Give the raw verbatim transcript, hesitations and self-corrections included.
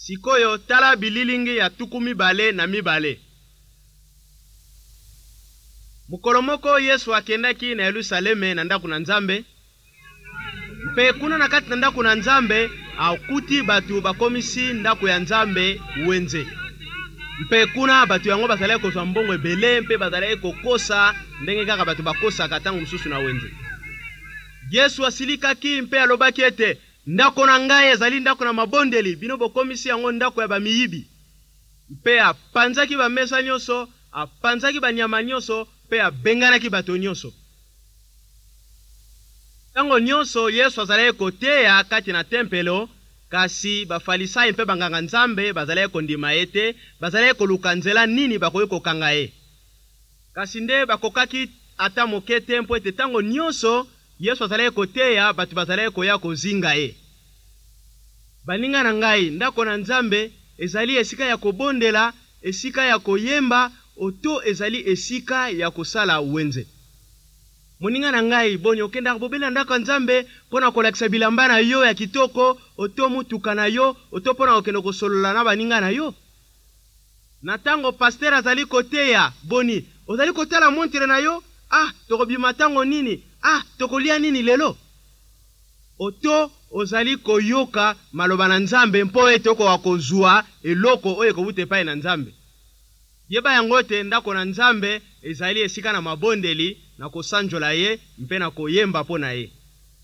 Sikoyo tala bililingi ya tuku mibale na mibale. Mukolo moko Yesu akendaki na Yerusaleme na ndaku na Nzambe. Mpe kuna na kati na ndaku na Nzambe akuti batu bakomisi ndaku ya Nzambe wenze. Mpe kuna batu yango bazalaki kozwa mbongo ebele mpe bazalaki kokosa ndenge kaka batu bakosa katango mususu na wenze. Yesu asilikaki mpe alobaki ete ndako na ngai ezali ndako na mabondeli bino bokomisi yango ndako ya bamiyibi. Mpe apanzaki bamesa nyonso, apanzaki banyama nyonso, mpe abenganaki bato nyonso. Tango nyonso Yesu azalaki koteya kati na tempelo, kasi bafarisayi mpe banganga Nzambe bazalaki kondima ete bazalaki koluka nzela nini bakoki kokanga ye. Kasi nde bakokaki ata moke te mpo ete tango nyonso Yesu azalaki koteya batu bazalaki koya kozinga ye. Baninga na ngai, ndako na Nzambe ezali esika ya kobondela, esika ya koyemba, oto ezali esika ya kosala wenze. Moninga na ngai, boni okenda bobela ndako ya Nzambe pona kolakisa bilamba na yo ya kitoko, oto mutuka na yo, oto pona okende kosolola na baninga na yo. Na tango pasteur azali koteya, boni ozali kotala montre na yo, ah tokobima tango nini, ah tokolia nini lelo. Oto ozali koyoka maloba na Nzambe mpo ete okoka kozwa eloko oyo ekobute epai na Nzambe. Yeba yango te ndako na Nzambe ezali esika na mabondeli na kosanjola ye mpe na koyemba mpo na ye.